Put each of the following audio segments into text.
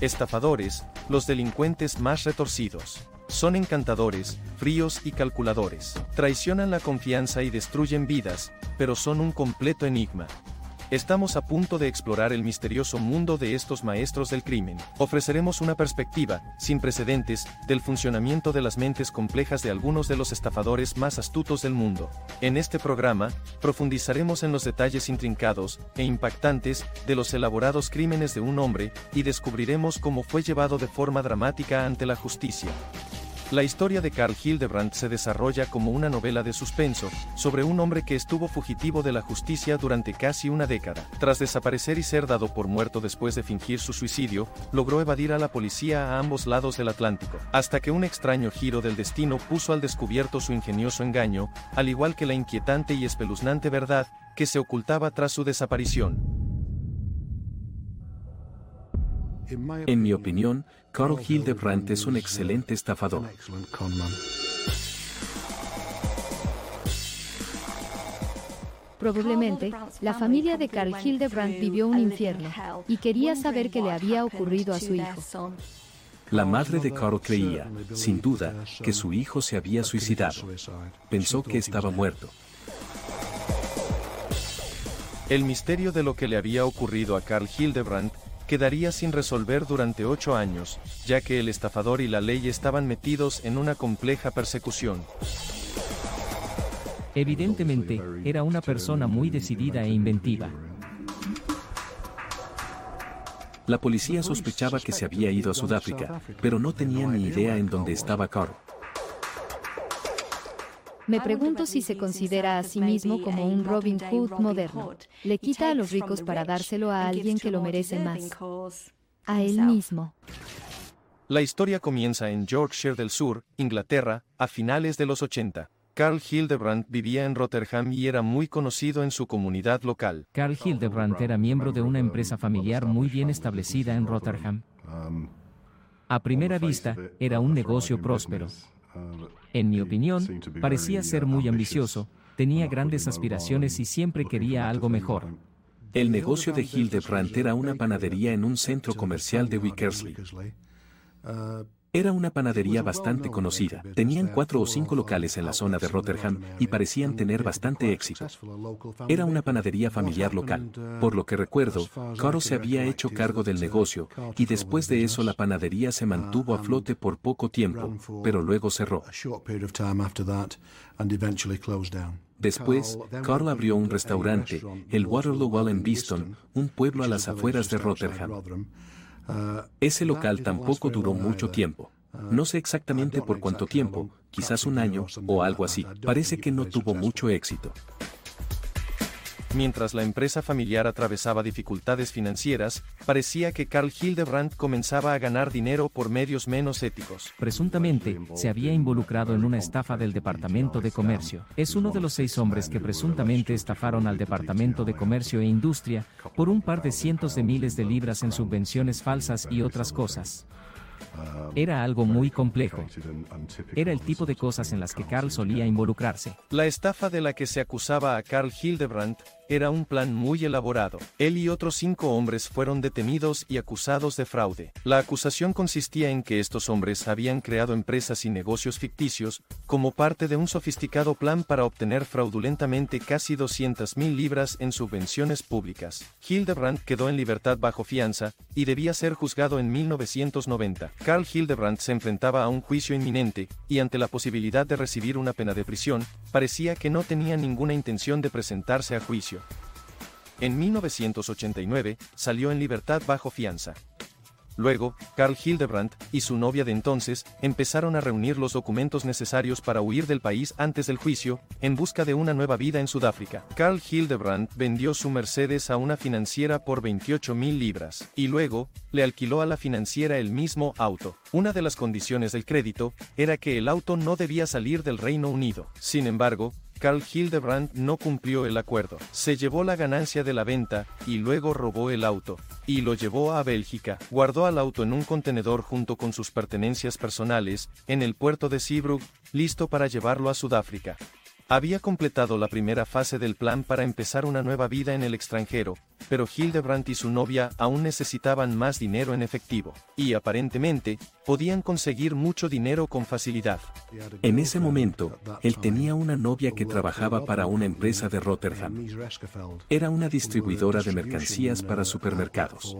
Estafadores, los delincuentes más retorcidos. Son encantadores, fríos y calculadores. Traicionan la confianza y destruyen vidas, pero son un completo enigma. Estamos a punto de explorar el misterioso mundo de estos maestros del crimen. Ofreceremos una perspectiva, sin precedentes, del funcionamiento de las mentes complejas de algunos de los estafadores más astutos del mundo. En este programa, profundizaremos en los detalles intrincados e impactantes de los elaborados crímenes de un hombre, y descubriremos cómo fue llevado de forma dramática ante la justicia. La historia de Carl Hildebrandt se desarrolla como una novela de suspenso, sobre un hombre que estuvo fugitivo de la justicia durante casi una década. Tras desaparecer y ser dado por muerto después de fingir su suicidio, logró evadir a la policía a ambos lados del Atlántico, hasta que un extraño giro del destino puso al descubierto su ingenioso engaño, al igual que la inquietante y espeluznante verdad que se ocultaba tras su desaparición. En mi opinión, Carl Hildebrandt es un excelente estafador. Probablemente, la familia de Carl Hildebrandt vivió un infierno, y quería saber qué le había ocurrido a su hijo. La madre de Carl creía, sin duda, que su hijo se había suicidado. Pensó que estaba muerto. El misterio de lo que le había ocurrido a Carl Hildebrandt quedaría sin resolver durante 8 años, ya que el estafador y la ley estaban metidos en una compleja persecución. Evidentemente, era una persona muy decidida e inventiva. La policía sospechaba que se había ido a Sudáfrica, pero no tenía ni idea en dónde estaba Carl. Me pregunto si se considera a sí mismo como un Robin Hood moderno. Le quita a los ricos para dárselo a alguien que lo merece más. A él mismo. La historia comienza en Yorkshire del Sur, Inglaterra, a finales de los 80. Carl Hildebrandt vivía en Rotherham y era muy conocido en su comunidad local. Carl Hildebrandt era miembro de una empresa familiar muy bien establecida en Rotherham. A primera vista, era un negocio próspero. En mi opinión, parecía ser muy ambicioso, tenía grandes aspiraciones y siempre quería algo mejor. El negocio de Hildebrandt era una panadería en un centro comercial de Wickersley. Era una panadería bastante conocida. Tenían 4 o 5 locales en la zona de Rotherham y parecían tener bastante éxito. Era una panadería familiar local. Por lo que recuerdo, Carl se había hecho cargo del negocio, y después de eso la panadería se mantuvo a flote por poco tiempo, pero luego cerró. Después, Carl abrió un restaurante, el Waterloo Well en Beeston, un pueblo a las afueras de Rotherham. Ese local tampoco duró mucho tiempo. No sé exactamente por cuánto tiempo, quizás un año o algo así. Parece que no tuvo mucho éxito. Mientras la empresa familiar atravesaba dificultades financieras, parecía que Carl Hildebrandt comenzaba a ganar dinero por medios menos éticos. Presuntamente, se había involucrado en una estafa del Departamento de Comercio. Es uno de los 6 hombres que presuntamente estafaron al Departamento de Comercio e Industria por un par de cientos de miles de libras en subvenciones falsas y otras cosas. Era algo muy complejo. Era el tipo de cosas en las que Carl solía involucrarse. La estafa de la que se acusaba a Carl Hildebrandt era un plan muy elaborado. Él y otros 5 hombres fueron detenidos y acusados de fraude. La acusación consistía en que estos hombres habían creado empresas y negocios ficticios, como parte de un sofisticado plan para obtener fraudulentamente casi 200.000 libras en subvenciones públicas. Hildebrandt quedó en libertad bajo fianza, y debía ser juzgado en 1990. Carl Hildebrandt se enfrentaba a un juicio inminente, y ante la posibilidad de recibir una pena de prisión, parecía que no tenía ninguna intención de presentarse a juicio. En 1989, salió en libertad bajo fianza. Luego, Carl Hildebrandt y su novia de entonces empezaron a reunir los documentos necesarios para huir del país antes del juicio, en busca de una nueva vida en Sudáfrica. Carl Hildebrandt vendió su Mercedes a una financiera por 28.000 libras, y luego, le alquiló a la financiera el mismo auto. Una de las condiciones del crédito era que el auto no debía salir del Reino Unido. Sin embargo, Carl Hildebrandt no cumplió el acuerdo. Se llevó la ganancia de la venta, y luego robó el auto, y lo llevó a Bélgica. Guardó al auto en un contenedor junto con sus pertenencias personales, en el puerto de Zeebrugge, listo para llevarlo a Sudáfrica. Había completado la primera fase del plan para empezar una nueva vida en el extranjero, pero Hildebrandt y su novia aún necesitaban más dinero en efectivo, y aparentemente, podían conseguir mucho dinero con facilidad. En ese momento, él tenía una novia que trabajaba para una empresa de Rotterdam. Era una distribuidora de mercancías para supermercados.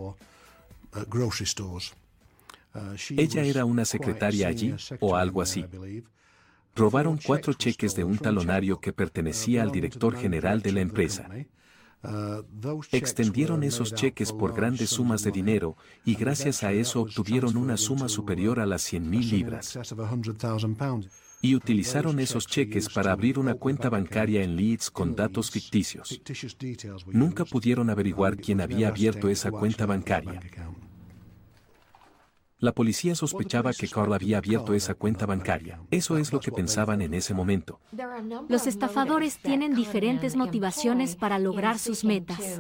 Ella era una secretaria allí, o algo así. Robaron 4 cheques de un talonario que pertenecía al director general de la empresa. Extendieron esos cheques por grandes sumas de dinero, y gracias a eso obtuvieron una suma superior a las 100.000 libras. Y utilizaron esos cheques para abrir una cuenta bancaria en Leeds con datos ficticios. Nunca pudieron averiguar quién había abierto esa cuenta bancaria. La policía sospechaba que Carl había abierto esa cuenta bancaria. Eso es lo que pensaban en ese momento. Los estafadores tienen diferentes motivaciones para lograr sus metas.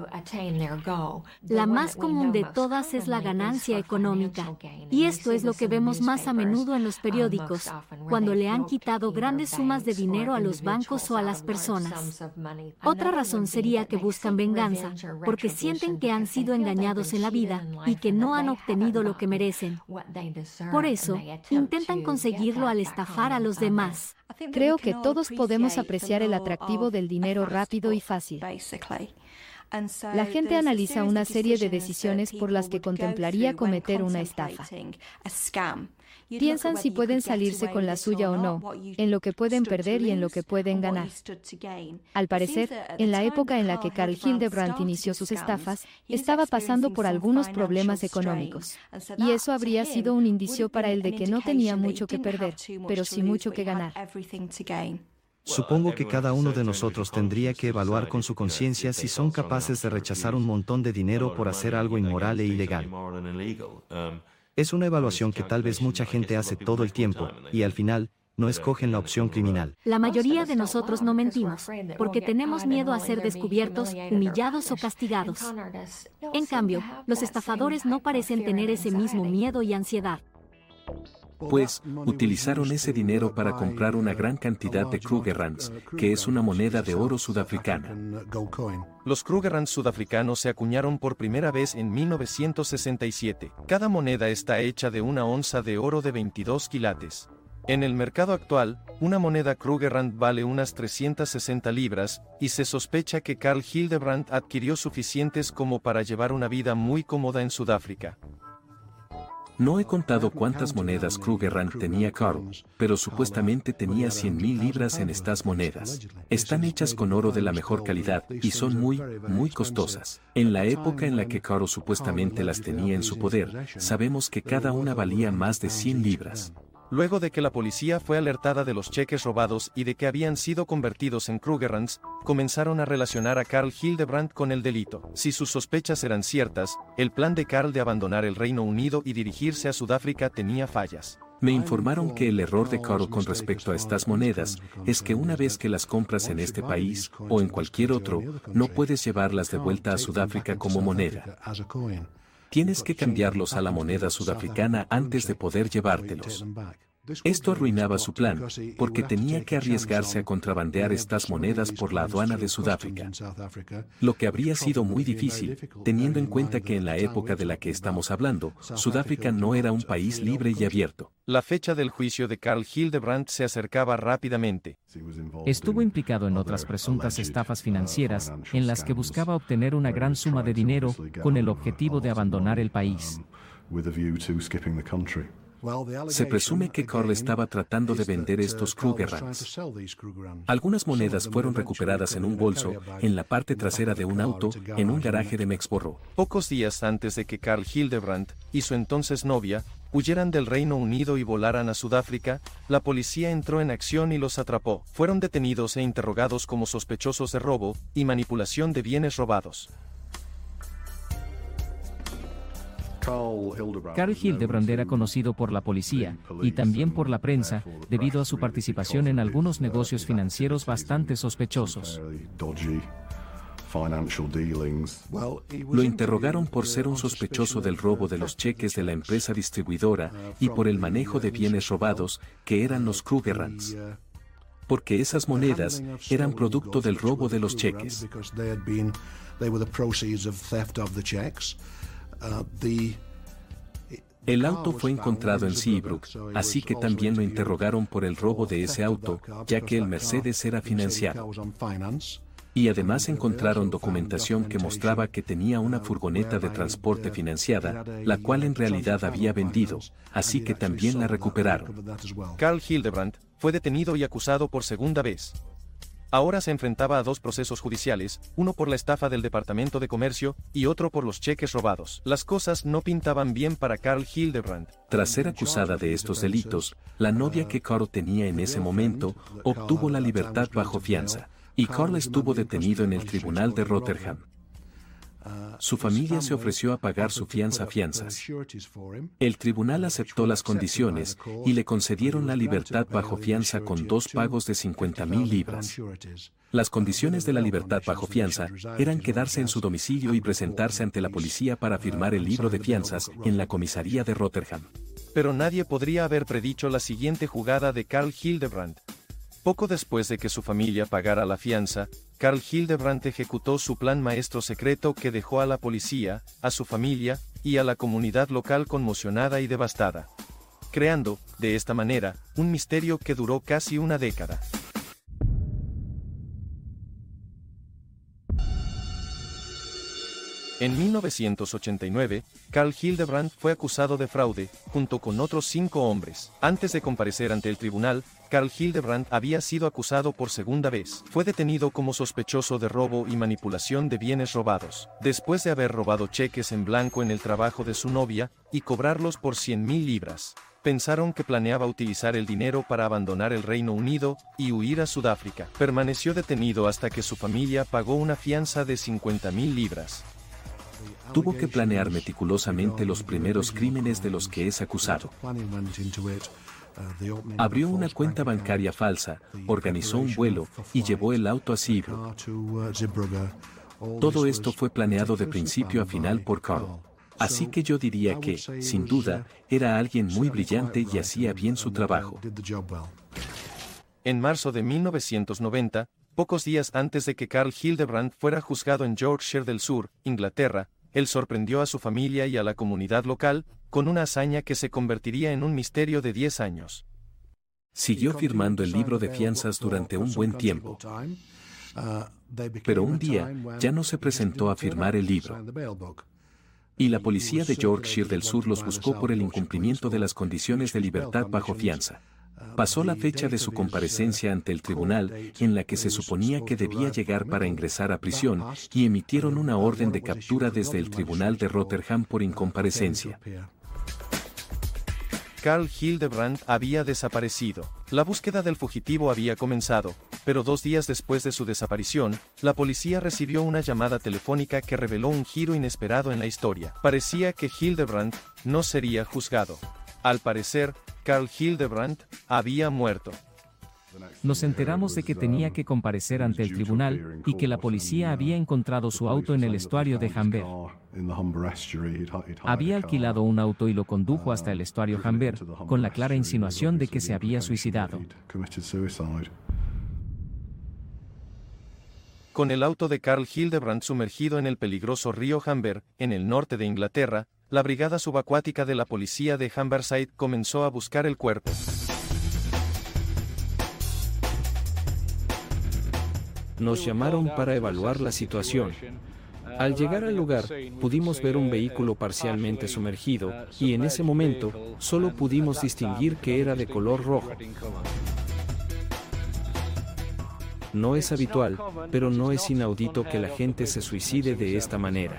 La más común de todas es la ganancia económica. Y esto es lo que vemos más a menudo en los periódicos, cuando le han quitado grandes sumas de dinero a los bancos o a las personas. Otra razón sería que buscan venganza, porque sienten que han sido engañados en la vida y que no han obtenido lo que merecen. Por eso, intentan conseguirlo al estafar a los demás. Creo que todos podemos apreciar el atractivo del dinero rápido y fácil. La gente analiza una serie de decisiones por las que contemplaría cometer una estafa. Piensan si pueden salirse con la suya o no, en lo que pueden perder y en lo que pueden ganar. Al parecer, en la época en la que Carl Hildebrandt inició sus estafas, estaba pasando por algunos problemas económicos. Y eso habría sido un indicio para él de que no tenía mucho que perder, pero sí mucho que ganar. Supongo que cada uno de nosotros tendría que evaluar con su conciencia si son capaces de rechazar un montón de dinero por hacer algo inmoral e ilegal. Es una evaluación que tal vez mucha gente hace todo el tiempo, y al final, no escogen la opción criminal. La mayoría de nosotros no mentimos, porque tenemos miedo a ser descubiertos, humillados o castigados. En cambio, los estafadores no parecen tener ese mismo miedo y ansiedad. Pues, utilizaron ese dinero para comprar una gran cantidad de Krugerrands, que es una moneda de oro sudafricana. Los Krugerrands sudafricanos se acuñaron por primera vez en 1967. Cada moneda está hecha de una onza de oro de 22 quilates. En el mercado actual, una moneda Krugerrand vale unas 360 libras, y se sospecha que Carl Hildebrandt adquirió suficientes como para llevar una vida muy cómoda en Sudáfrica. No he contado cuántas monedas Krugerrand tenía Carl, pero supuestamente tenía 100.000 libras en estas monedas. Están hechas con oro de la mejor calidad, y son muy costosas. En la época en la que Carl supuestamente las tenía en su poder, sabemos que cada una valía más de 100 libras. Luego de que la policía fue alertada de los cheques robados y de que habían sido convertidos en Krugerrands, comenzaron a relacionar a Carl Hildebrandt con el delito. Si sus sospechas eran ciertas, el plan de Carl de abandonar el Reino Unido y dirigirse a Sudáfrica tenía fallas. Me informaron que el error de Carl con respecto a estas monedas es que una vez que las compras en este país, o en cualquier otro, no puedes llevarlas de vuelta a Sudáfrica como moneda. Tienes que cambiarlos a la moneda sudafricana antes de poder llevártelos. Esto arruinaba su plan, porque tenía que arriesgarse a contrabandear estas monedas por la aduana de Sudáfrica. Lo que habría sido muy difícil, teniendo en cuenta que en la época de la que estamos hablando, Sudáfrica no era un país libre y abierto. La fecha del juicio de Carl Hildebrandt se acercaba rápidamente. Estuvo implicado en otras presuntas estafas financieras, en las que buscaba obtener una gran suma de dinero, con el objetivo de abandonar el país. Se presume que Carl estaba tratando de vender estos Krugerrands. Algunas monedas fueron recuperadas en un bolso, en la parte trasera de un auto, en un garaje de Mexborough. Pocos días antes de que Carl Hildebrandt y su entonces novia huyeran del Reino Unido y volaran a Sudáfrica, la policía entró en acción y los atrapó. Fueron detenidos e interrogados como sospechosos de robo y manipulación de bienes robados. Carl Hildebrandt era conocido por la policía, y también por la prensa, debido a su participación en algunos negocios financieros bastante sospechosos. Lo interrogaron por ser un sospechoso del robo de los cheques de la empresa distribuidora y por el manejo de bienes robados, que eran los Krugerrands. porque esas monedas eran producto del robo de los cheques. El auto fue encontrado en Seabrook, así que también lo interrogaron por el robo de ese auto, ya que el Mercedes era financiado. Y además encontraron documentación que mostraba que tenía una furgoneta de transporte financiada, la cual en realidad había vendido, así que también la recuperaron. Carl Hildebrandt fue detenido y acusado por segunda vez. Ahora se enfrentaba a 2 procesos judiciales, uno por la estafa del Departamento de Comercio y otro por los cheques robados. Las cosas no pintaban bien para Carl Hildebrandt. Tras ser acusada de estos delitos, la novia que Carl tenía en ese momento obtuvo la libertad bajo fianza, y Carl estuvo detenido en el tribunal de Rotterdam. Su familia se ofreció a pagar su fianza a fianzas. El tribunal aceptó las condiciones y le concedieron la libertad bajo fianza con 2 pagos de 50.000 libras. Las condiciones de la libertad bajo fianza eran quedarse en su domicilio y presentarse ante la policía para firmar el libro de fianzas en la comisaría de Rotterdam. Pero nadie podría haber predicho la siguiente jugada de Carl Hildebrandt. Poco después de que su familia pagara la fianza, Carl Hildebrandt ejecutó su plan maestro secreto que dejó a la policía, a su familia, y a la comunidad local conmocionada y devastada, creando, de esta manera, un misterio que duró casi una década. En 1989, Carl Hildebrandt fue acusado de fraude, junto con otros 5 hombres. Antes de comparecer ante el tribunal, Carl Hildebrandt había sido acusado por segunda vez. Fue detenido como sospechoso de robo y manipulación de bienes robados, después de haber robado cheques en blanco en el trabajo de su novia, y cobrarlos por 100.000 libras. Pensaron que planeaba utilizar el dinero para abandonar el Reino Unido y huir a Sudáfrica. Permaneció detenido hasta que su familia pagó una fianza de 50.000 libras. Tuvo que planear meticulosamente los primeros crímenes de los que es acusado. Abrió una cuenta bancaria falsa, organizó un vuelo y llevó el auto a Seabrook. Todo esto fue planeado de principio a final por Carl. Así que yo diría que, sin duda, era alguien muy brillante y hacía bien su trabajo. En marzo de 1990, pocos días antes de que Carl Hildebrandt fuera juzgado en Yorkshire del Sur, Inglaterra, él sorprendió a su familia y a la comunidad local, con una hazaña que se convertiría en un misterio de 10 años. Siguió firmando el libro de fianzas durante un buen tiempo. Pero un día, ya no se presentó a firmar el libro. Y la policía de Yorkshire del Sur los buscó por el incumplimiento de las condiciones de libertad bajo fianza. Pasó la fecha de su comparecencia ante el tribunal, en la que se suponía que debía llegar para ingresar a prisión, y emitieron una orden de captura desde el tribunal de Rotterdam por incomparecencia. Carl Hildebrandt había desaparecido. La búsqueda del fugitivo había comenzado, pero 2 días después de su desaparición, la policía recibió una llamada telefónica que reveló un giro inesperado en la historia. Parecía que Hildebrandt no sería juzgado. Al parecer, Carl Hildebrandt había muerto. Nos enteramos de que tenía que comparecer ante el tribunal, y que la policía había encontrado su auto en el estuario de Humber. Había alquilado un auto y lo condujo hasta el estuario Humber, con la clara insinuación de que se había suicidado. Con el auto de Carl Hildebrandt sumergido en el peligroso río Humber, en el norte de Inglaterra, la brigada subacuática de la policía de Humberside comenzó a buscar el cuerpo. Nos llamaron para evaluar la situación. Al llegar al lugar, pudimos ver un vehículo parcialmente sumergido, y en ese momento, solo pudimos distinguir que era de color rojo. No es habitual, pero no es inaudito que la gente se suicide de esta manera.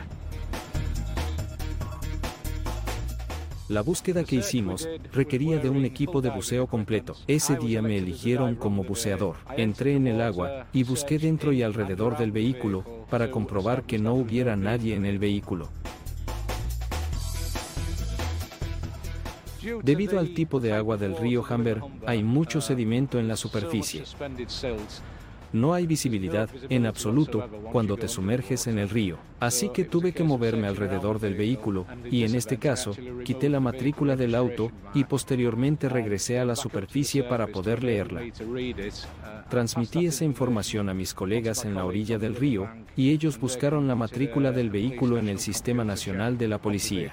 La búsqueda que hicimos requería de un equipo de buceo completo. Ese día me eligieron como buceador. Entré en el agua y busqué dentro y alrededor del vehículo para comprobar que no hubiera nadie en el vehículo. Debido al tipo de agua del río Humber, hay mucho sedimento en la superficie. No hay visibilidad, en absoluto, cuando te sumerges en el río. Así que tuve que moverme alrededor del vehículo, y en este caso, quité la matrícula del auto, y posteriormente regresé a la superficie para poder leerla. Transmití esa información a mis colegas en la orilla del río, y ellos buscaron la matrícula del vehículo en el Sistema Nacional de la Policía.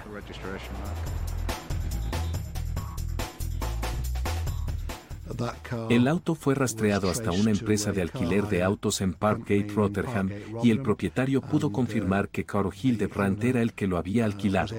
El auto fue rastreado hasta una empresa de alquiler de autos en Parkgate, Rotterdam, y el propietario pudo confirmar que Carl Hildebrandt era el que lo había alquilado.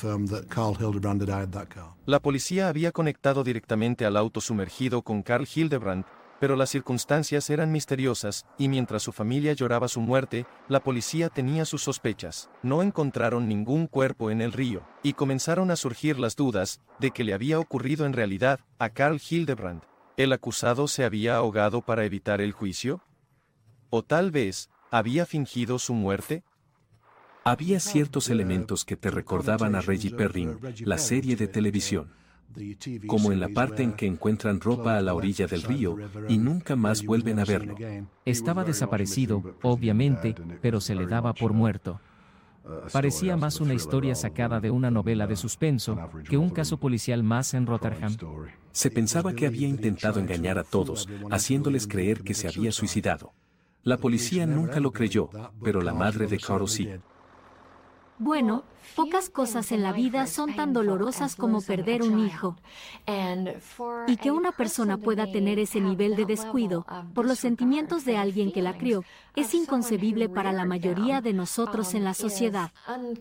La policía había conectado directamente al auto sumergido con Carl Hildebrandt, pero las circunstancias eran misteriosas, y mientras su familia lloraba su muerte, la policía tenía sus sospechas. No encontraron ningún cuerpo en el río, y comenzaron a surgir las dudas de que le había ocurrido en realidad a Carl Hildebrandt. ¿El acusado se había ahogado para evitar el juicio? ¿O tal vez había fingido su muerte? Había ciertos elementos que te recordaban a Reggie Perrin, la serie de televisión. Como en la parte en que encuentran ropa a la orilla del río y nunca más vuelven a verlo. Estaba desaparecido, obviamente, pero se le daba por muerto. Parecía más una historia sacada de una novela de suspenso que un caso policial más en Rotterdam. Se pensaba que había intentado engañar a todos, haciéndoles creer que se había suicidado. La policía nunca lo creyó, pero la madre de Carl sí. Bueno, pocas cosas en la vida son tan dolorosas como perder un hijo. Y que una persona pueda tener ese nivel de descuido por los sentimientos de alguien que la crió es inconcebible para la mayoría de nosotros en la sociedad.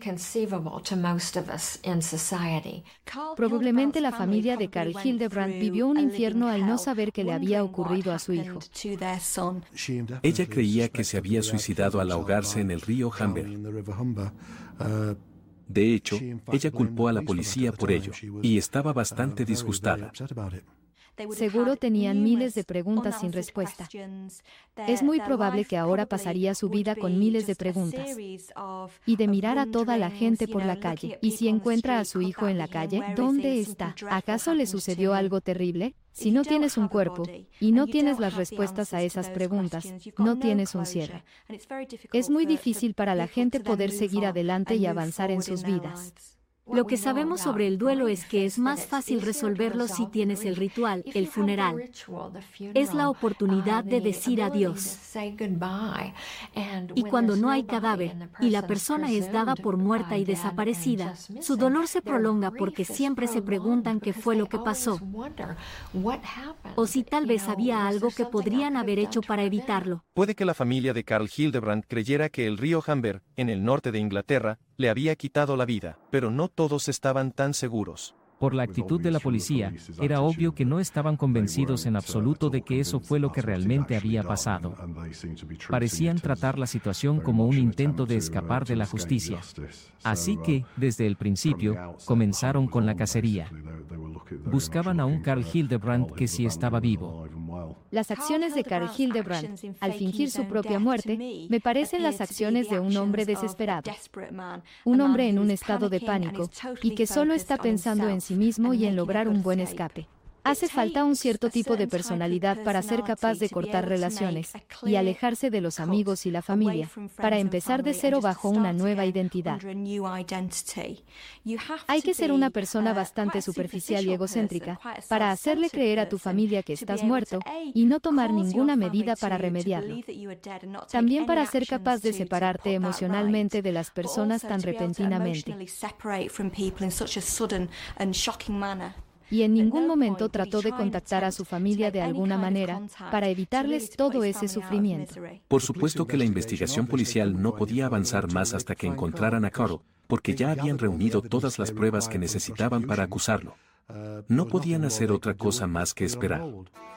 Probablemente la familia de Carl Hildebrandt vivió un infierno al no saber qué le había ocurrido a su hijo. Ella creía que se había suicidado al ahogarse en el río Humber. De hecho, ella culpó a la policía por ello, y estaba bastante disgustada. Seguro tenían miles de preguntas sin respuesta. Es muy probable que ahora pasaría su vida con miles de preguntas. Y de mirar a toda la gente por la calle. Y si encuentra a su hijo en la calle, ¿dónde está? ¿Acaso le sucedió algo terrible? Si no tienes un cuerpo, y no tienes las respuestas a esas preguntas, no tienes un cierre. Es muy difícil para la gente poder seguir adelante y avanzar en sus vidas. Lo que sabemos sobre el duelo es que es más fácil resolverlo si tienes el ritual, el funeral. Es la oportunidad de decir adiós. Y cuando no hay cadáver, y la persona es dada por muerta y desaparecida, su dolor se prolonga porque siempre se preguntan qué fue lo que pasó. O si tal vez había algo que podrían haber hecho para evitarlo. Puede que la familia de Carl Hildebrandt creyera que el río Humber, en el norte de Inglaterra, le había quitado la vida, pero no todos estaban tan seguros. Por la actitud de la policía, era obvio que no estaban convencidos en absoluto de que eso fue lo que realmente había pasado. Parecían tratar la situación como un intento de escapar de la justicia. Así que, desde el principio, comenzaron con la cacería. Buscaban a un Carl Hildebrandt que sí estaba vivo. Las acciones de Carl Hildebrandt, al fingir su propia muerte, me parecen las acciones de un hombre desesperado. Un hombre en un estado de pánico, y que solo está pensando en sí mismo y en lograr un buen escape. Hace falta un cierto tipo de personalidad para ser capaz de cortar relaciones y alejarse de los amigos y la familia, para empezar de cero bajo una nueva identidad. Hay que ser una persona bastante superficial y egocéntrica para hacerle creer a tu familia que estás muerto y no tomar ninguna medida para remediarlo. También para ser capaz de separarte emocionalmente de las personas tan repentinamente. Y en ningún momento trató de contactar a su familia de alguna manera para evitarles todo ese sufrimiento. Por supuesto que la investigación policial no podía avanzar más hasta que encontraran a Carl, porque ya habían reunido todas las pruebas que necesitaban para acusarlo. No podían hacer otra cosa más que esperar.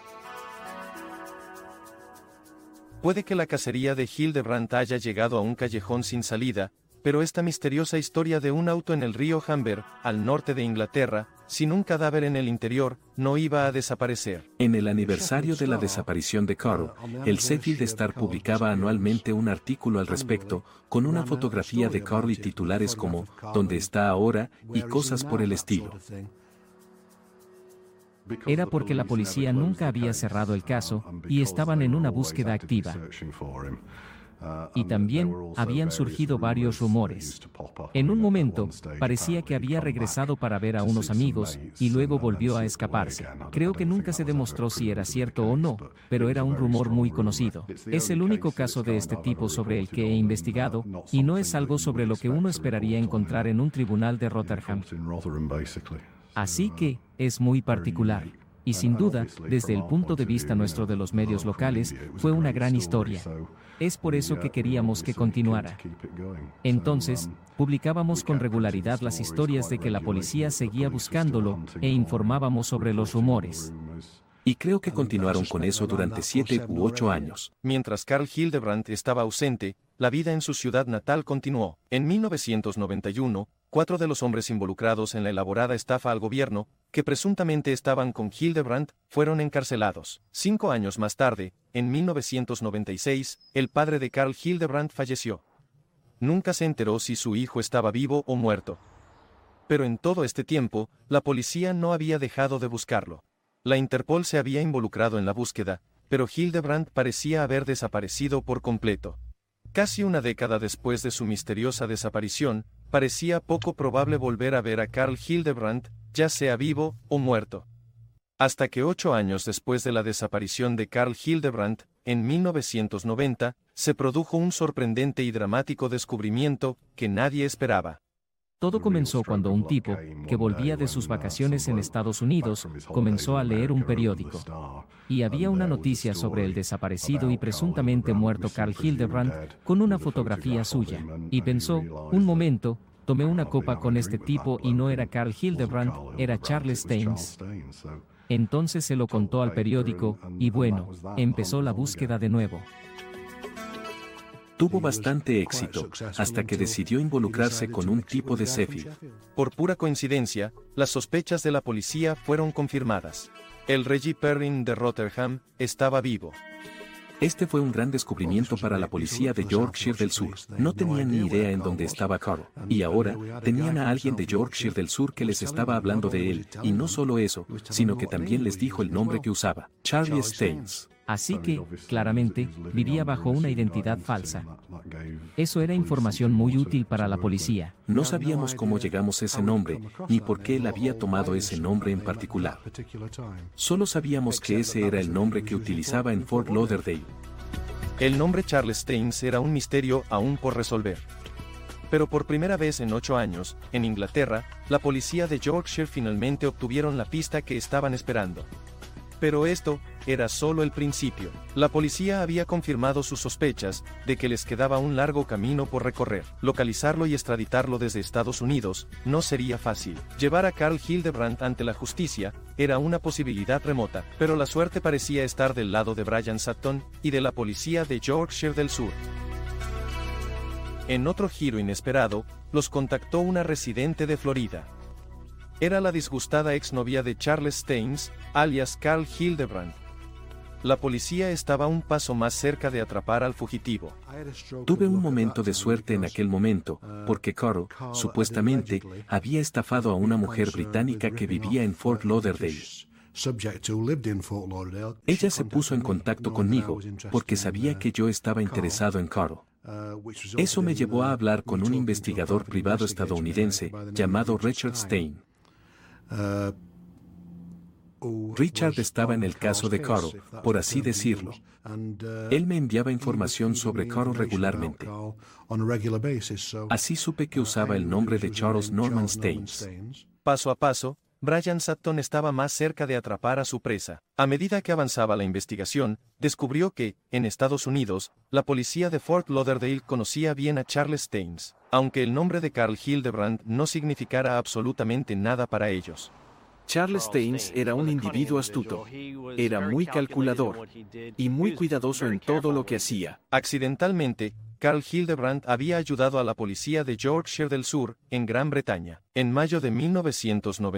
Puede que la cacería de Hildebrandt haya llegado a un callejón sin salida, pero esta misteriosa historia de un auto en el río Humber, al norte de Inglaterra, sin un cadáver en el interior, no iba a desaparecer. En el aniversario de la desaparición de Carl, el Sheffield Star publicaba anualmente un artículo al respecto, con una fotografía de Carl y titulares como «¿Dónde está ahora?» y cosas por el estilo. Era porque la policía nunca había cerrado el caso, y estaban en una búsqueda activa. Y también, habían surgido varios rumores. En un momento, parecía que había regresado para ver a unos amigos, y luego volvió a escaparse. Creo que nunca se demostró si era cierto o no, pero era un rumor muy conocido. Es el único caso de este tipo sobre el que he investigado, y no es algo sobre lo que uno esperaría encontrar en un tribunal de Rotherham. Así que, es muy particular. Y sin duda, desde el punto de vista nuestro de los medios locales, fue una gran historia. Es por eso que queríamos que continuara. Entonces, publicábamos con regularidad las historias de que la policía seguía buscándolo, e informábamos sobre los rumores. Y creo que continuaron con eso durante 7 u 8 años. Mientras Carl Hildebrandt estaba ausente, la vida en su ciudad natal continuó. En 1991, 4 de los hombres involucrados en la elaborada estafa al gobierno, que presuntamente estaban con Hildebrandt, fueron encarcelados. 5 años más tarde, en 1996, el padre de Carl Hildebrandt falleció. Nunca se enteró si su hijo estaba vivo o muerto. Pero en todo este tiempo, la policía no había dejado de buscarlo. La Interpol se había involucrado en la búsqueda, pero Hildebrandt parecía haber desaparecido por completo. Casi una década después de su misteriosa desaparición, parecía poco probable volver a ver a Carl Hildebrandt, ya sea vivo o muerto. Hasta que 8 años después de la desaparición de Carl Hildebrandt, en 1990, se produjo un sorprendente y dramático descubrimiento que nadie esperaba. Todo comenzó cuando un tipo, que volvía de sus vacaciones en Estados Unidos, comenzó a leer un periódico. Y había una noticia sobre el desaparecido y presuntamente muerto Carl Hildebrandt, con una fotografía suya. Y pensó, un momento, tomé una copa con este tipo y no era Carl Hildebrandt, era Charles Staines. Entonces se lo contó al periódico, y bueno, empezó la búsqueda de nuevo. Tuvo bastante éxito, hasta que decidió involucrarse con un tipo de Sheffield. Por pura coincidencia, las sospechas de la policía fueron confirmadas. El Reggie Perrin de Rotherham estaba vivo. Este fue un gran descubrimiento para la policía de Yorkshire del Sur. No tenían ni idea en dónde estaba Carl. Y ahora, tenían a alguien de Yorkshire del Sur que les estaba hablando de él, y no solo eso, sino que también les dijo el nombre que usaba, Charles Staines. Así que, claramente, vivía bajo una identidad falsa. Eso era información muy útil para la policía. No sabíamos cómo llegamos a ese nombre, ni por qué él había tomado ese nombre en particular. Solo sabíamos que ese era el nombre que utilizaba en Fort Lauderdale. El nombre Charles Staines era un misterio aún por resolver. Pero por primera vez en 8 años, en Inglaterra, la policía de Yorkshire finalmente obtuvieron la pista que estaban esperando. Pero esto era solo el principio. La policía había confirmado sus sospechas de que les quedaba un largo camino por recorrer. Localizarlo y extraditarlo desde Estados Unidos no sería fácil. Llevar a Carl Hildebrandt ante la justicia era una posibilidad remota, pero la suerte parecía estar del lado de Brian Sutton y de la policía de Yorkshire del Sur. En otro giro inesperado, los contactó una residente de Florida. Era la disgustada exnovia de Charles Staines, alias Carl Hildebrandt. La policía estaba un paso más cerca de atrapar al fugitivo. Tuve un momento de suerte en aquel momento, porque Carl, supuestamente, había estafado a una mujer británica que vivía en Fort Lauderdale. Ella se puso en contacto conmigo, porque sabía que yo estaba interesado en Carl. Eso me llevó a hablar con un investigador privado estadounidense, llamado Richard Stein. Richard estaba en el caso de Carl, por así decirlo. Él me enviaba información sobre Carl regularmente. Así supe que usaba el nombre de Charles Norman Staines. Paso a paso, Brian Sutton estaba más cerca de atrapar a su presa. A medida que avanzaba la investigación, descubrió que, en Estados Unidos, la policía de Fort Lauderdale conocía bien a Charles Staines, aunque el nombre de Carl Hildebrandt no significara absolutamente nada para ellos. Charles Staines era un individuo astuto. Era muy calculador y muy cuidadoso en todo lo que hacía. Accidentalmente, Carl Hildebrandt había ayudado a la policía de Yorkshire del Sur, en Gran Bretaña. En mayo de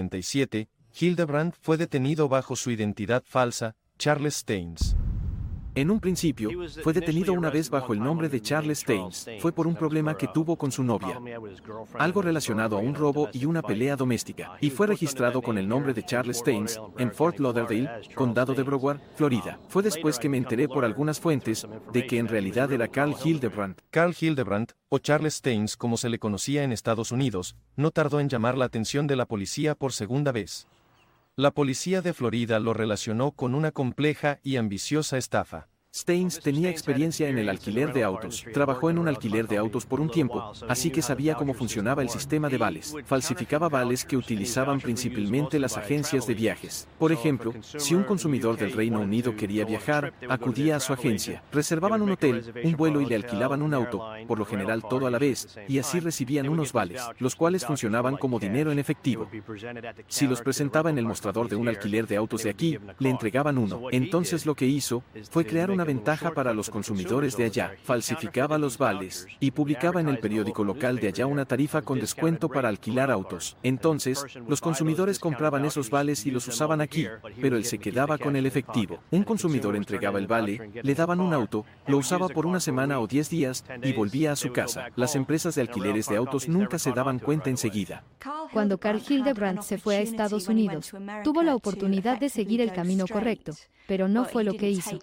1997, Hildebrandt fue detenido bajo su identidad falsa, Charles Staines. En un principio, fue detenido una vez bajo el nombre de Charles Staines. Fue por un problema que tuvo con su novia. Algo relacionado a un robo y una pelea doméstica. Y fue registrado con el nombre de Charles Staines en Fort Lauderdale, condado de Broward, Florida. Fue después que me enteré por algunas fuentes de que en realidad era Carl Hildebrandt. Carl Hildebrandt, o Charles Staines como se le conocía en Estados Unidos, no tardó en llamar la atención de la policía por segunda vez. La policía de Florida lo relacionó con una compleja y ambiciosa estafa. Staines tenía experiencia en el alquiler de autos. Trabajó en un alquiler de autos por un tiempo, así que sabía cómo funcionaba el sistema de vales. Falsificaba vales que utilizaban principalmente las agencias de viajes. Por ejemplo, si un consumidor del Reino Unido quería viajar, acudía a su agencia. Reservaban un hotel, un vuelo y le alquilaban un auto, por lo general todo a la vez, y así recibían unos vales, los cuales funcionaban como dinero en efectivo. Si los presentaba en el mostrador de un alquiler de autos de aquí, le entregaban uno. Entonces lo que hizo fue crear una ventaja para los consumidores de allá. Falsificaba los vales y publicaba en el periódico local de allá una tarifa con descuento para alquilar autos. Entonces, los consumidores compraban esos vales y los usaban aquí, pero él se quedaba con el efectivo. Un consumidor entregaba el vale, le daban un auto, lo usaba por una semana o 10 días y volvía a su casa. Las empresas de alquileres de autos nunca se daban cuenta enseguida. Cuando Carl Hildebrandt se fue a Estados Unidos, tuvo la oportunidad de seguir el camino correcto, pero no fue lo que hizo.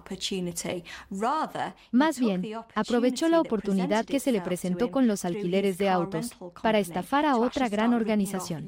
Más bien, aprovechó la oportunidad que se le presentó con los alquileres de autos para estafar a otra gran organización.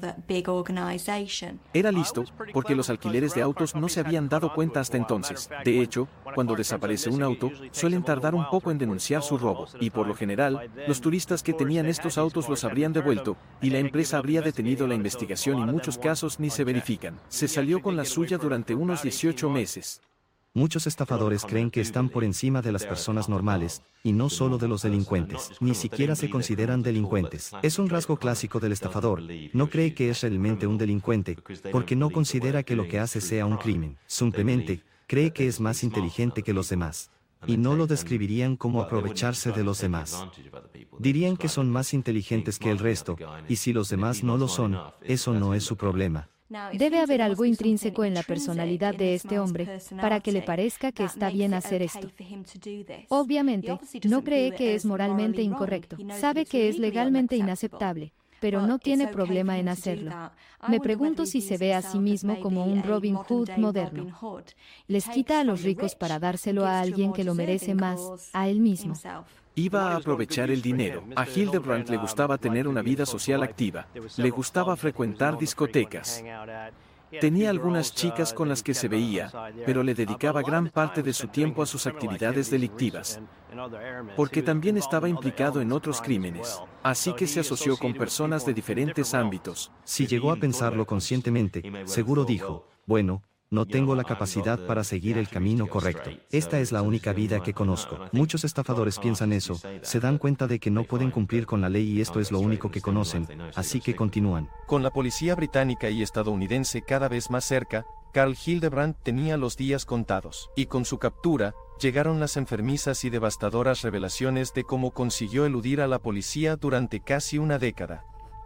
Era listo, porque los alquileres de autos no se habían dado cuenta hasta entonces. De hecho, cuando desaparece un auto, suelen tardar un poco en denunciar su robo, y por lo general, los turistas que tenían estos autos los habrían devuelto, y la empresa habría detenido la investigación y muchos casos ni se verifican. Se salió con la suya durante unos 18 meses. Muchos estafadores creen que están por encima de las personas normales, y no solo de los delincuentes. Ni siquiera se consideran delincuentes. Es un rasgo clásico del estafador. No cree que es realmente un delincuente, porque no considera que lo que hace sea un crimen. Simplemente, cree que es más inteligente que los demás. Y no lo describirían como aprovecharse de los demás. Dirían que son más inteligentes que el resto, y si los demás no lo son, eso no es su problema. Debe haber algo intrínseco en la personalidad de este hombre para que le parezca que está bien hacer esto. Obviamente, no cree que es moralmente incorrecto. Sabe que es legalmente inaceptable, pero no tiene problema en hacerlo. Me pregunto si se ve a sí mismo como un Robin Hood moderno. Les quita a los ricos para dárselo a alguien que lo merece más, a él mismo. Iba a aprovechar el dinero. A Hildebrandt le gustaba tener una vida social activa. Le gustaba frecuentar discotecas. Tenía algunas chicas con las que se veía, pero le dedicaba gran parte de su tiempo a sus actividades delictivas, porque también estaba implicado en otros crímenes. Así que se asoció con personas de diferentes ámbitos. Si llegó a pensarlo conscientemente, seguro dijo, bueno, no tengo la capacidad para seguir el camino correcto. Esta es la única vida que conozco. Muchos estafadores piensan eso, se dan cuenta de que no pueden cumplir con la ley y esto es lo único que conocen, así que continúan. Con la policía británica y estadounidense cada vez más cerca, Carl Hildebrandt tenía los días contados. Y con su captura, llegaron las enfermizas y devastadoras revelaciones de cómo consiguió eludir a la policía durante casi una década.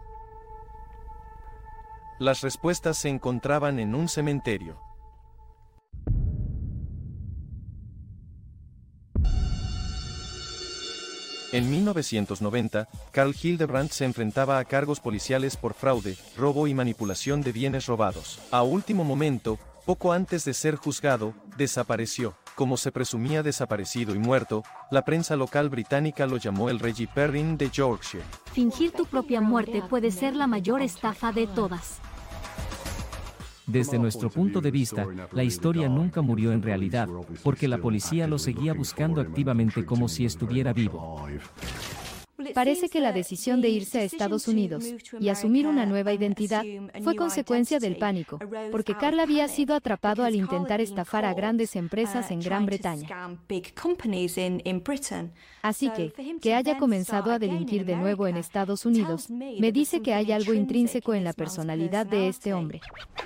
Las respuestas se encontraban en un cementerio. En 1990, Carl Hildebrandt se enfrentaba a cargos policiales por fraude, robo y manipulación de bienes robados. A último momento, poco antes de ser juzgado, desapareció. Como se presumía desaparecido y muerto, la prensa local británica lo llamó el Reggie Perrin de Yorkshire. Fingir tu propia muerte puede ser la mayor estafa de todas. Desde nuestro punto de vista, la historia nunca murió en realidad, porque la policía lo seguía buscando activamente como si estuviera vivo. Parece que la decisión de irse a Estados Unidos y asumir una nueva identidad fue consecuencia del pánico, porque Carl había sido atrapado al intentar estafar a grandes empresas en Gran Bretaña. Así que haya comenzado a delinquir de nuevo en Estados Unidos, me dice que hay algo intrínseco en la personalidad de este hombre.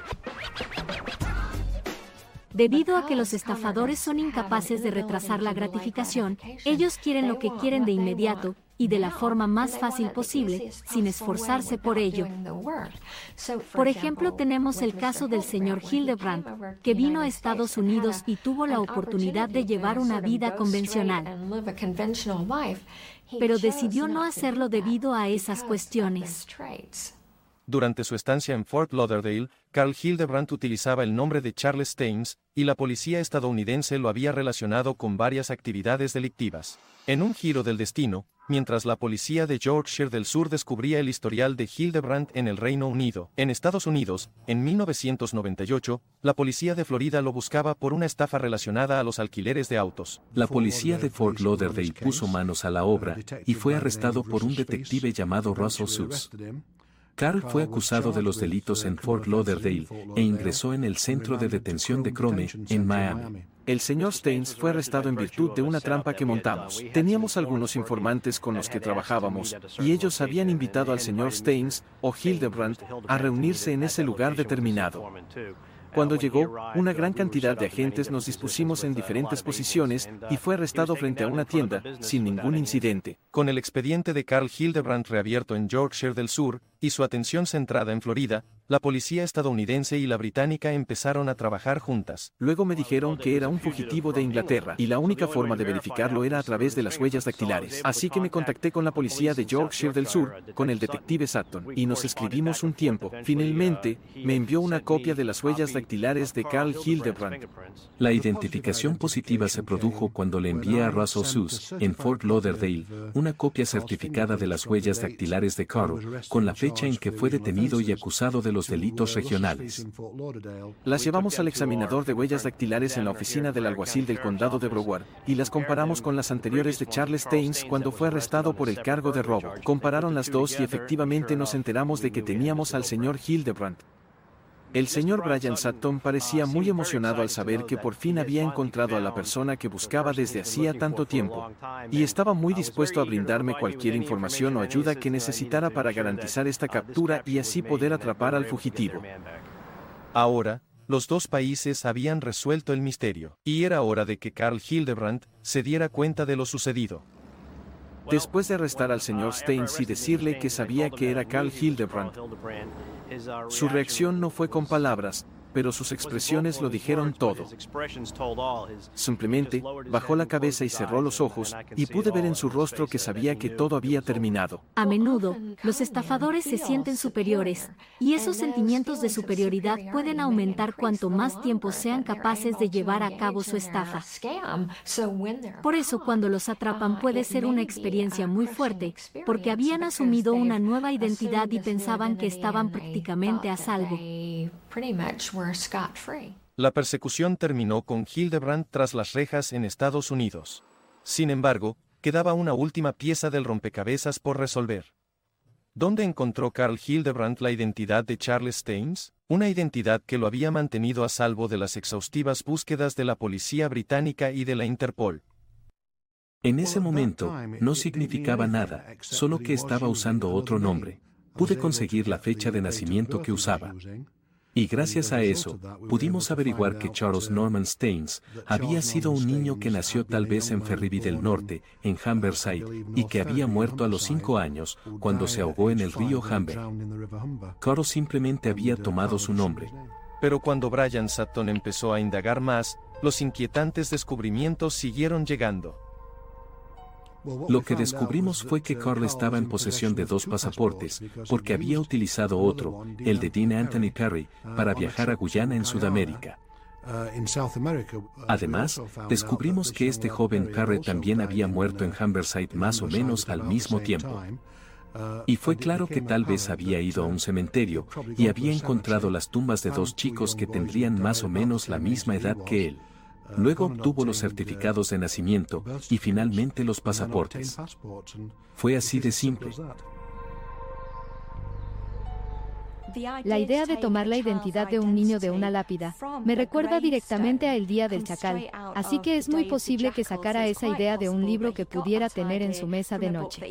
Debido a que los estafadores son incapaces de retrasar la gratificación, ellos quieren lo que quieren de inmediato, y de la forma más fácil posible, sin esforzarse por ello. Por ejemplo, tenemos el caso del señor Hildebrandt, que vino a Estados Unidos y tuvo la oportunidad de llevar una vida convencional, pero decidió no hacerlo debido a esas cuestiones. Durante su estancia en Fort Lauderdale, Carl Hildebrandt utilizaba el nombre de Charles Staines, y la policía estadounidense lo había relacionado con varias actividades delictivas. En un giro del destino, mientras la policía de Yorkshire del Sur descubría el historial de Hildebrandt en el Reino Unido, en Estados Unidos, en 1998, la policía de Florida lo buscaba por una estafa relacionada a los alquileres de autos. La policía de Fort Lauderdale puso manos a la obra, y fue arrestado por un detective llamado Russell Seuss. Carl fue acusado de los delitos en Fort Lauderdale, e ingresó en el centro de detención de Crome, en Miami. El señor Staines fue arrestado en virtud de una trampa que montamos. Teníamos algunos informantes con los que trabajábamos, y ellos habían invitado al señor Staines, o Hildebrandt, a reunirse en ese lugar determinado. Cuando llegó, una gran cantidad de agentes nos dispusimos en diferentes posiciones, y fue arrestado frente a una tienda, sin ningún incidente. Con el expediente de Carl Hildebrandt reabierto en Yorkshire del Sur, y su atención centrada en Florida, la policía estadounidense y la británica empezaron a trabajar juntas. Luego me dijeron que era un fugitivo de Inglaterra, y la única forma de verificarlo era a través de las huellas dactilares. Así que me contacté con la policía de Yorkshire del Sur, con el detective Sutton, y nos escribimos un tiempo. Finalmente, me envió una copia de las huellas dactilares de Carl Hildebrandt. La identificación positiva se produjo cuando le envié a Russell Seuss, en Fort Lauderdale, una copia certificada de las huellas dactilares de Carl, con la fecha en que fue detenido y acusado de los delitos regionales. Las llevamos al examinador de huellas dactilares en la oficina del alguacil del condado de Broward, y las comparamos con las anteriores de Charles Staines cuando fue arrestado por el cargo de robo. Compararon las dos y efectivamente nos enteramos de que teníamos al señor Hildebrandt. El señor Brian Sutton parecía muy emocionado al saber que por fin había encontrado a la persona que buscaba desde hacía tanto tiempo, y estaba muy dispuesto a brindarme cualquier información o ayuda que necesitara para garantizar esta captura y así poder atrapar al fugitivo. Ahora, los dos países habían resuelto el misterio, y era hora de que Carl Hildebrandt se diera cuenta de lo sucedido. Después de arrestar al señor Staines y decirle que sabía que era Carl Hildebrandt, su reacción no fue con palabras, pero sus expresiones lo dijeron todo. Simplemente, bajó la cabeza y cerró los ojos, y pude ver en su rostro que sabía que todo había terminado. A menudo, los estafadores se sienten superiores, y esos sentimientos de superioridad pueden aumentar cuanto más tiempo sean capaces de llevar a cabo su estafa. Por eso, cuando los atrapan puede ser una experiencia muy fuerte, porque habían asumido una nueva identidad y pensaban que estaban prácticamente a salvo. La persecución terminó con Hildebrandt tras las rejas en Estados Unidos. Sin embargo, quedaba una última pieza del rompecabezas por resolver. ¿Dónde encontró Carl Hildebrandt la identidad de Charles Staines? Una identidad que lo había mantenido a salvo de las exhaustivas búsquedas de la policía británica y de la Interpol. En ese momento, no significaba nada, solo que estaba usando otro nombre. Pude conseguir la fecha de nacimiento que usaba. Y gracias a eso, pudimos averiguar que Charles Norman Staines había sido un niño que nació tal vez en Ferriby del Norte, en Humberside, y que había muerto a los 5 años, cuando se ahogó en el río Humber. Carl simplemente había tomado su nombre. Pero cuando Brian Sutton empezó a indagar más, los inquietantes descubrimientos siguieron llegando. Lo que descubrimos fue que Carl estaba en posesión de 2 pasaportes, porque había utilizado otro, el de Dean Anthony Perry, para viajar a Guyana en Sudamérica. Además, descubrimos que este joven Perry también había muerto en Humberside más o menos al mismo tiempo. Y fue claro que tal vez había ido a un cementerio, y había encontrado las tumbas de 2 chicos que tendrían más o menos la misma edad que él. Luego obtuvo los certificados de nacimiento, y finalmente los pasaportes. Fue así de simple. La idea de tomar la identidad de un niño de una lápida me recuerda directamente a El Día del Chacal, así que es muy posible que sacara esa idea de un libro que pudiera tener en su mesa de noche.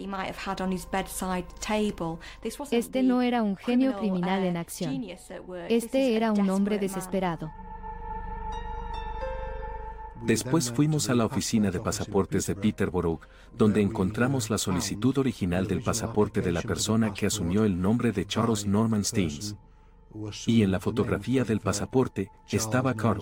Este no era un genio criminal en acción. Este era un hombre desesperado. Después fuimos a la oficina de pasaportes de Peterborough, donde encontramos la solicitud original del pasaporte de la persona que asumió el nombre de Charles Norman Staines. Y en la fotografía del pasaporte estaba Carl.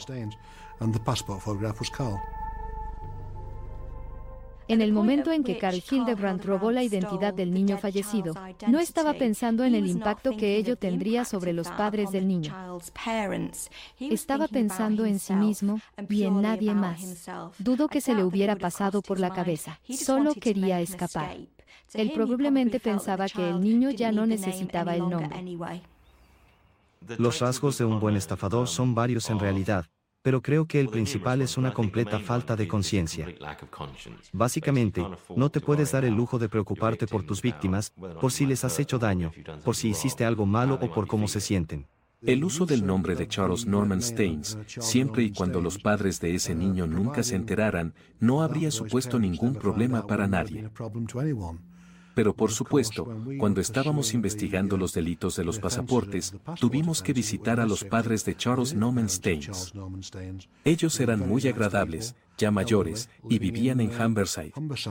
En el momento en que Carl Hildebrandt robó la identidad del niño fallecido, no estaba pensando en el impacto que ello tendría sobre los padres del niño. Estaba pensando en sí mismo y en nadie más. Dudo que se le hubiera pasado por la cabeza. Solo quería escapar. Él probablemente pensaba que el niño ya no necesitaba el nombre. Los rasgos de un buen estafador son varios en realidad, pero creo que el principal es una completa falta de conciencia. Básicamente, no te puedes dar el lujo de preocuparte por tus víctimas, por si les has hecho daño, por si hiciste algo malo o por cómo se sienten. El uso del nombre de Charles Norman Staines, siempre y cuando los padres de ese niño nunca se enteraran, no habría supuesto ningún problema para nadie. Pero por supuesto, cuando estábamos investigando los delitos de los pasaportes, tuvimos que visitar a los padres de Charles Norman Staines. Ellos eran muy agradables, ya mayores, y vivían en Humberside.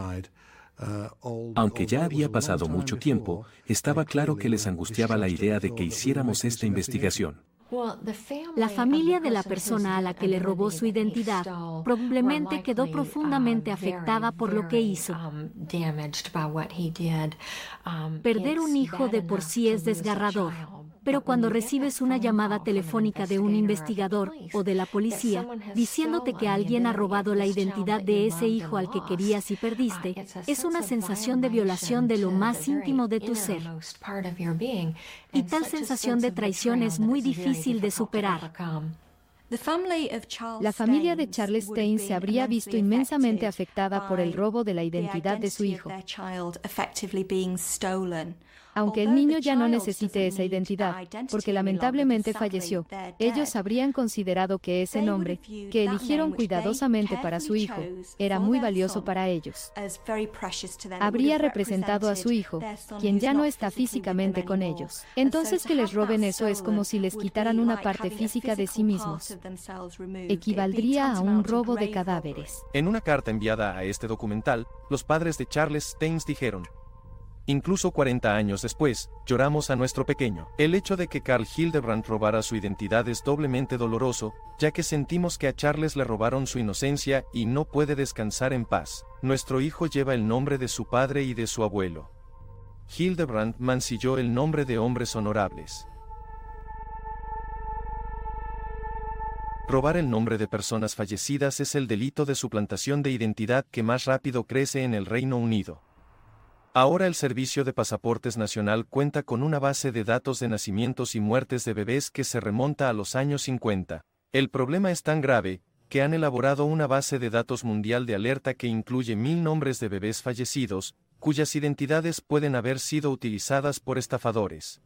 Aunque ya había pasado mucho tiempo, estaba claro que les angustiaba la idea de que hiciéramos esta investigación. La familia de la persona a la que le robó su identidad probablemente quedó profundamente afectada por lo que hizo. Perder un hijo de por sí es desgarrador, pero cuando recibes una llamada telefónica de un investigador o de la policía diciéndote que alguien ha robado la identidad de ese hijo al que querías y perdiste, es una sensación de violación de lo más íntimo de tu ser. Y tal sensación de traición es muy difícil de superar. La familia de Charles Staines se habría visto inmensamente afectada por el robo de la identidad de su hijo. Aunque el niño ya no necesite esa identidad, porque lamentablemente falleció, ellos habrían considerado que ese nombre, que eligieron cuidadosamente para su hijo, era muy valioso para ellos. Habría representado a su hijo, quien ya no está físicamente con ellos. Entonces que les roben eso es como si les quitaran una parte física de sí mismos. Equivaldría a un robo de cadáveres. En una carta enviada a este documental, los padres de Charles Staines dijeron: incluso 40 años después, lloramos a nuestro pequeño. El hecho de que Carl Hildebrandt robara su identidad es doblemente doloroso, ya que sentimos que a Charles le robaron su inocencia y no puede descansar en paz. Nuestro hijo lleva el nombre de su padre y de su abuelo. Hildebrandt mancilló el nombre de hombres honorables. Robar el nombre de personas fallecidas es el delito de suplantación de identidad que más rápido crece en el Reino Unido. Ahora el Servicio de Pasaportes Nacional cuenta con una base de datos de nacimientos y muertes de bebés que se remonta a los años 50. El problema es tan grave, que han elaborado una base de datos mundial de alerta que incluye 1000 nombres de bebés fallecidos, cuyas identidades pueden haber sido utilizadas por estafadores.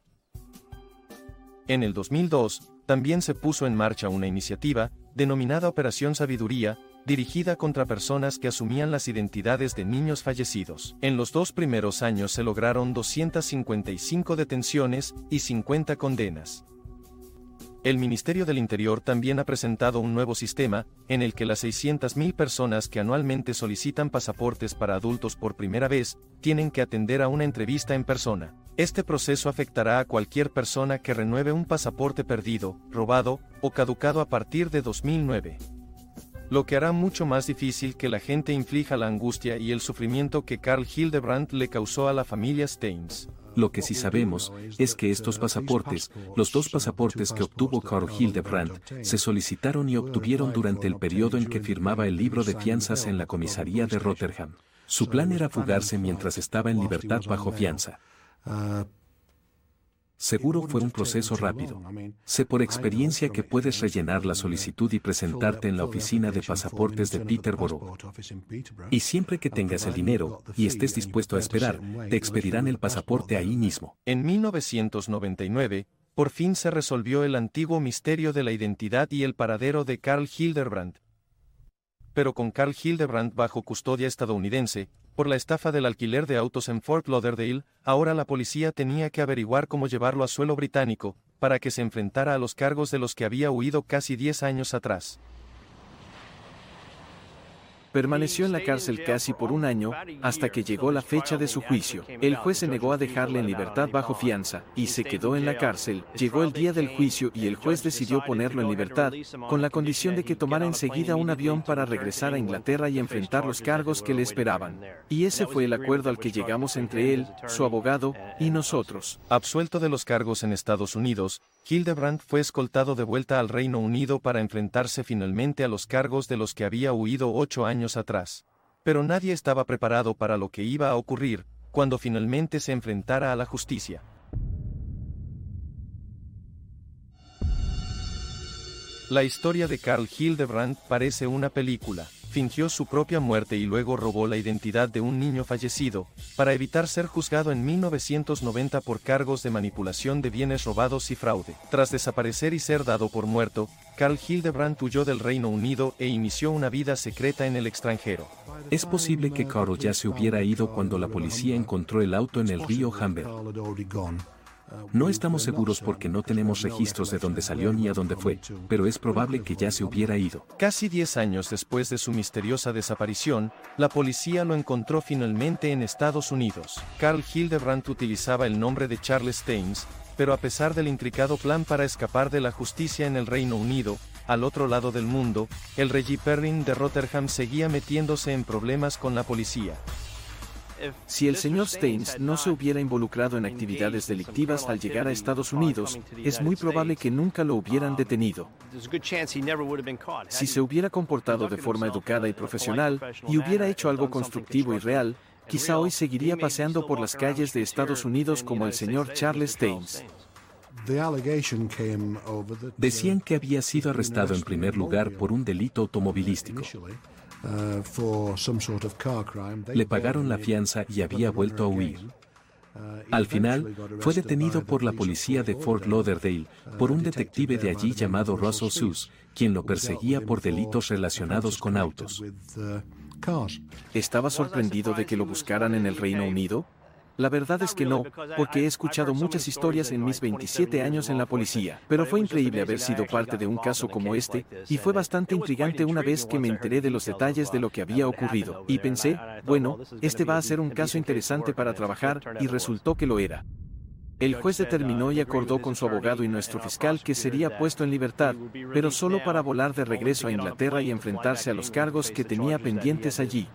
En el 2002, también se puso en marcha una iniciativa, denominada Operación Sabiduría, dirigida contra personas que asumían las identidades de niños fallecidos. En los 2 primeros años se lograron 255 detenciones y 50 condenas. El Ministerio del Interior también ha presentado un nuevo sistema, en el que las 600.000 personas que anualmente solicitan pasaportes para adultos por primera vez, tienen que atender a una entrevista en persona. Este proceso afectará a cualquier persona que renueve un pasaporte perdido, robado o caducado a partir de 2009. Lo que hará mucho más difícil que la gente inflija la angustia y el sufrimiento que Carl Hildebrandt le causó a la familia Staines. Lo que sí sabemos es que estos pasaportes, los 2 pasaportes que obtuvo Carl Hildebrandt, se solicitaron y obtuvieron durante el periodo en que firmaba el libro de fianzas en la comisaría de Rotherham. Su plan era fugarse mientras estaba en libertad bajo fianza. Seguro fue un proceso rápido. Sé por experiencia que puedes rellenar la solicitud y presentarte en la oficina de pasaportes de Peterborough. Y siempre que tengas el dinero, y estés dispuesto a esperar, te expedirán el pasaporte ahí mismo. En 1999, por fin se resolvió el antiguo misterio de la identidad y el paradero de Carl Hildebrandt. Pero con Carl Hildebrandt bajo custodia estadounidense, por la estafa del alquiler de autos en Fort Lauderdale, ahora la policía tenía que averiguar cómo llevarlo a suelo británico, para que se enfrentara a los cargos de los que había huido casi 10 años atrás. Permaneció en la cárcel casi por un año, hasta que llegó la fecha de su juicio. El juez se negó a dejarle en libertad bajo fianza, y se quedó en la cárcel. Llegó el día del juicio y el juez decidió ponerlo en libertad, con la condición de que tomara enseguida un avión para regresar a Inglaterra y enfrentar los cargos que le esperaban. Y ese fue el acuerdo al que llegamos entre él, su abogado, y nosotros. Absuelto de los cargos en Estados Unidos, Hildebrandt fue escoltado de vuelta al Reino Unido para enfrentarse finalmente a los cargos de los que había huido 8 años atrás. Pero nadie estaba preparado para lo que iba a ocurrir, cuando finalmente se enfrentara a la justicia. La historia de Carl Hildebrandt parece una película. Fingió su propia muerte y luego robó la identidad de un niño fallecido, para evitar ser juzgado en 1990 por cargos de manipulación de bienes robados y fraude. Tras desaparecer y ser dado por muerto, Carl Hildebrandt huyó del Reino Unido e inició una vida secreta en el extranjero. Es posible que Carl ya se hubiera ido cuando la policía encontró el auto en el río Humber. No estamos seguros porque no tenemos registros de dónde salió ni a dónde fue, pero es probable que ya se hubiera ido. Casi 10 años después de su misteriosa desaparición, la policía lo encontró finalmente en Estados Unidos. Carl Hildebrandt utilizaba el nombre de Charles Staines, pero a pesar del intricado plan para escapar de la justicia en el Reino Unido, al otro lado del mundo, el Reggie Perrin de Rotherham seguía metiéndose en problemas con la policía. Si el señor Staines no se hubiera involucrado en actividades delictivas al llegar a Estados Unidos, es muy probable que nunca lo hubieran detenido. Si se hubiera comportado de forma educada y profesional, y hubiera hecho algo constructivo y real, quizá hoy seguiría paseando por las calles de Estados Unidos como el señor Charles Staines. Decían que había sido arrestado en primer lugar por un delito automovilístico. Le pagaron la fianza y había vuelto a huir. Al final, fue detenido por la policía de Fort Lauderdale, por un detective de allí llamado Russell Seuss, quien lo perseguía por delitos relacionados con autos. ¿Estaba sorprendido de que lo buscaran en el Reino Unido? La verdad es que no, porque he escuchado muchas historias en mis 27 años en la policía, pero fue increíble haber sido parte de un caso como este, y fue bastante intrigante una vez que me enteré de los detalles de lo que había ocurrido, y pensé, bueno, este va a ser un caso interesante para trabajar, y resultó que lo era. El juez determinó y acordó con su abogado y nuestro fiscal que sería puesto en libertad, pero solo para volar de regreso a Inglaterra y enfrentarse a los cargos que tenía pendientes allí.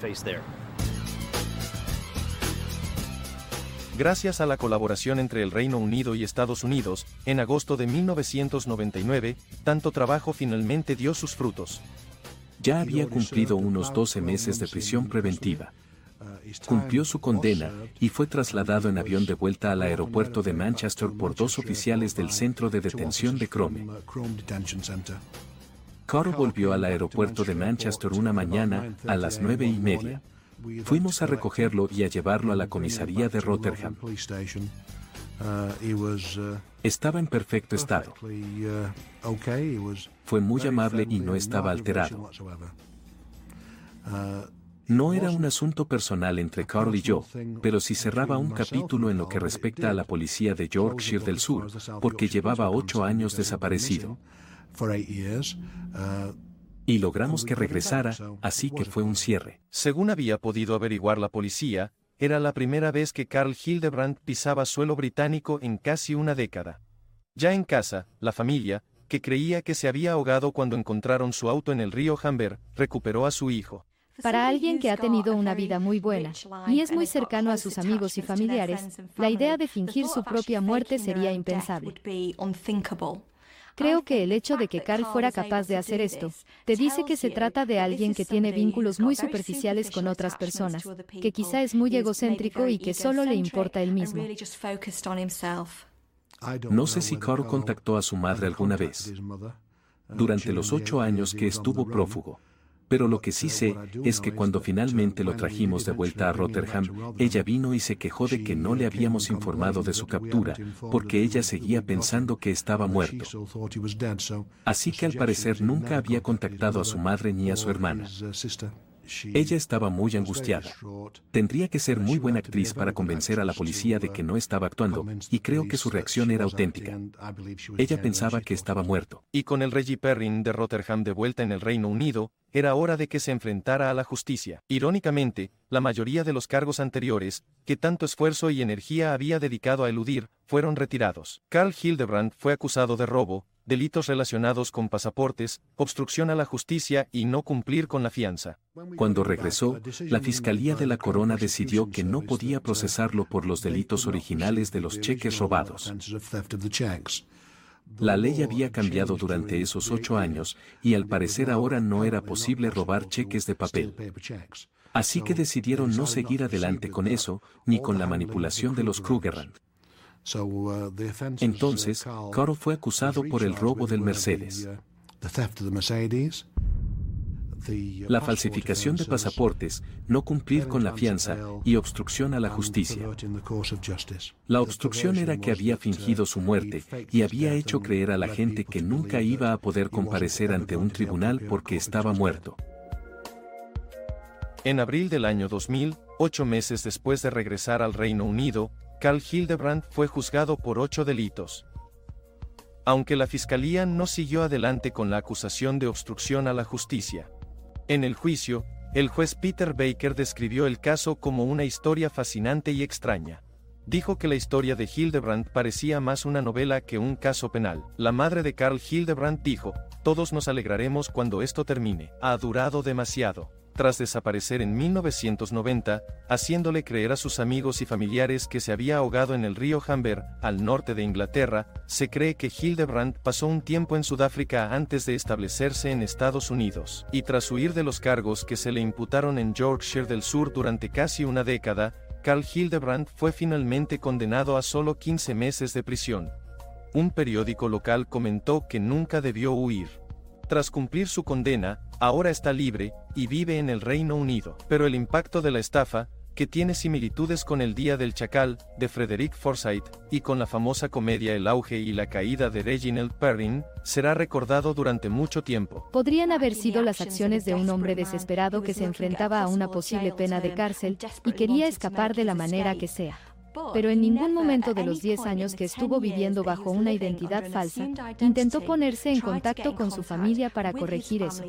Gracias a la colaboración entre el Reino Unido y Estados Unidos, en agosto de 1999, tanto trabajo finalmente dio sus frutos. Ya había cumplido unos 12 meses de prisión preventiva. Cumplió su condena y fue trasladado en avión de vuelta al aeropuerto de Manchester por 2 oficiales del centro de detención de Crome. Carl volvió al aeropuerto de Manchester una mañana, a las 9:30. Fuimos a recogerlo y a llevarlo a la comisaría de Rotherham. Estaba en perfecto estado. Fue muy amable y no estaba alterado. No era un asunto personal entre Carl y yo, pero sí cerraba un capítulo en lo que respecta a la policía de Yorkshire del Sur, porque llevaba 8 años desaparecido. Y logramos que regresara, así que fue un cierre. Según había podido averiguar la policía, era la primera vez que Carl Hildebrandt pisaba suelo británico en casi una década. Ya en casa, la familia, que creía que se había ahogado cuando encontraron su auto en el río Humber, recuperó a su hijo. Para alguien que ha tenido una vida muy buena, y es muy cercano a sus amigos y familiares, la idea de fingir su propia muerte sería impensable. Creo que el hecho de que Carl fuera capaz de hacer esto, te dice que se trata de alguien que tiene vínculos muy superficiales con otras personas, que quizá es muy egocéntrico y que solo le importa él mismo. No sé si Carl contactó a su madre alguna vez, durante los 8 años que estuvo prófugo. Pero lo que sí sé es que cuando finalmente lo trajimos de vuelta a Rotherham, ella vino y se quejó de que no le habíamos informado de su captura, porque ella seguía pensando que estaba muerto. Así que al parecer nunca había contactado a su madre ni a su hermana. Ella estaba muy angustiada. Tendría que ser muy buena actriz para convencer a la policía de que no estaba actuando, y creo que su reacción era auténtica. Ella pensaba que estaba muerto. Y con el Reggie Perrin de Rotherham de vuelta en el Reino Unido, era hora de que se enfrentara a la justicia. Irónicamente, la mayoría de los cargos anteriores, que tanto esfuerzo y energía había dedicado a eludir, fueron retirados. Carl Hildebrandt fue acusado de robo, delitos relacionados con pasaportes, obstrucción a la justicia y no cumplir con la fianza. Cuando regresó, la Fiscalía de la Corona decidió que no podía procesarlo por los delitos originales de los cheques robados. La ley había cambiado durante esos 8 años, y al parecer ahora no era posible robar cheques de papel. Así que decidieron no seguir adelante con eso, ni con la manipulación de los Krugerrand. Entonces, Carl fue acusado por el robo del Mercedes, la falsificación de pasaportes, no cumplir con la fianza y obstrucción a la justicia. La obstrucción era que había fingido su muerte y había hecho creer a la gente que nunca iba a poder comparecer ante un tribunal porque estaba muerto. En abril del año 2000, 8 meses después de regresar al Reino Unido, Carl Hildebrandt fue juzgado por 8 delitos. Aunque la fiscalía no siguió adelante con la acusación de obstrucción a la justicia. En el juicio, el juez Peter Baker describió el caso como una historia fascinante y extraña. Dijo que la historia de Hildebrandt parecía más una novela que un caso penal. La madre de Carl Hildebrandt dijo: "Todos nos alegraremos cuando esto termine. Ha durado demasiado". Tras desaparecer en 1990, haciéndole creer a sus amigos y familiares que se había ahogado en el río Humber, al norte de Inglaterra, se cree que Hildebrandt pasó un tiempo en Sudáfrica antes de establecerse en Estados Unidos. Y tras huir de los cargos que se le imputaron en Yorkshire del Sur durante casi una década, Carl Hildebrandt fue finalmente condenado a solo 15 meses de prisión. Un periódico local comentó que nunca debió huir. Tras cumplir su condena, ahora está libre, y vive en el Reino Unido. Pero el impacto de la estafa, que tiene similitudes con El Día del Chacal, de Frederick Forsyth, y con la famosa comedia El auge y la caída de Reginald Perrin, será recordado durante mucho tiempo. Podrían haber sido las acciones de un hombre desesperado que se enfrentaba a una posible pena de cárcel, y quería escapar de la manera que sea. Pero en ningún momento de los 10 años que estuvo viviendo bajo una identidad falsa, intentó ponerse en contacto con su familia para corregir eso.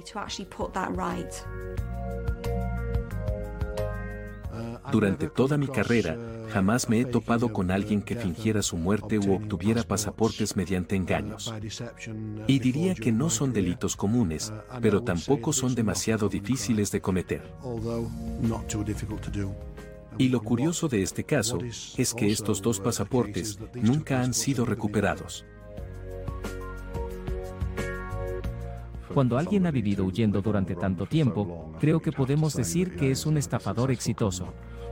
Durante toda mi carrera, jamás me he topado con alguien que fingiera su muerte u obtuviera pasaportes mediante engaños. Y diría que no son delitos comunes, pero tampoco son demasiado difíciles de cometer. Y lo curioso de este caso es que estos 2 pasaportes nunca han sido recuperados. Cuando alguien ha vivido huyendo durante tanto tiempo, creo que podemos decir que es un estafador exitoso.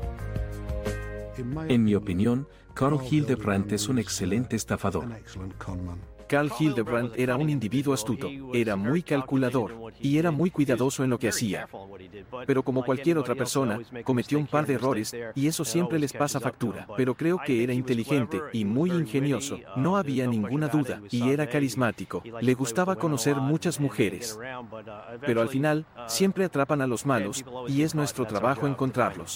En mi opinión, Carl Hildebrandt es un excelente estafador. Carl Hildebrandt era un individuo astuto, era muy calculador, y era muy cuidadoso en lo que hacía. Pero como cualquier otra persona, cometió un par de errores, y eso siempre les pasa factura. Pero creo que era inteligente y muy ingenioso, no había ninguna duda, y era carismático. Le gustaba conocer muchas mujeres. Pero al final, siempre atrapan a los malos, y es nuestro trabajo encontrarlos.